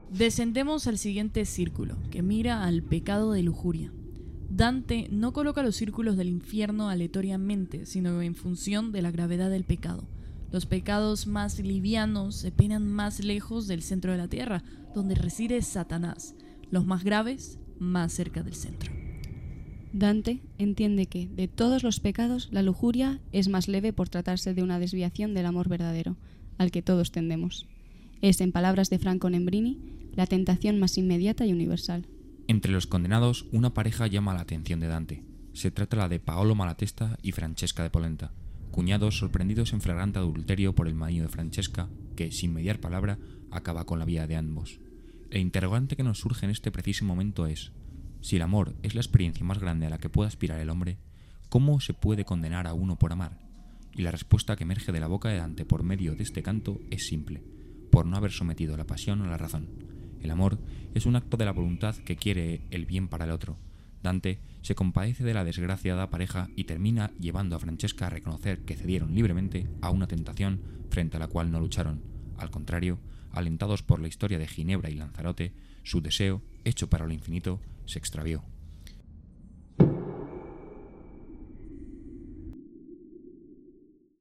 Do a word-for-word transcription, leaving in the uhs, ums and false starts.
Descendemos al siguiente círculo, que mira al pecado de lujuria. Dante no coloca los círculos del infierno aleatoriamente, sino en función de la gravedad del pecado. Los pecados más livianos se penan más lejos del centro de la tierra, donde reside Satanás. Los más graves, más cerca del centro. Dante entiende que, de todos los pecados, la lujuria es más leve por tratarse de una desviación del amor verdadero, al que todos tendemos. Es, en palabras de Franco Nembrini, la tentación más inmediata y universal. Entre los condenados, una pareja llama la atención de Dante. Se trata la de Paolo Malatesta y Francesca de Polenta, cuñados sorprendidos en flagrante adulterio por el marido de Francesca, que, sin mediar palabra, acaba con la vida de ambos. El interrogante que nos surge en este preciso momento es: si el amor es la experiencia más grande a la que puede aspirar el hombre, ¿cómo se puede condenar a uno por amar? Y la respuesta que emerge de la boca de Dante por medio de este canto es simple: por no haber sometido la pasión a la razón. El amor es un acto de la voluntad que quiere el bien para el otro. Dante se compadece de la desgraciada pareja y termina llevando a Francesca a reconocer que cedieron libremente a una tentación frente a la cual no lucharon. Al contrario, alentados por la historia de Ginebra y Lanzarote, su deseo, hecho para lo infinito, se extravió.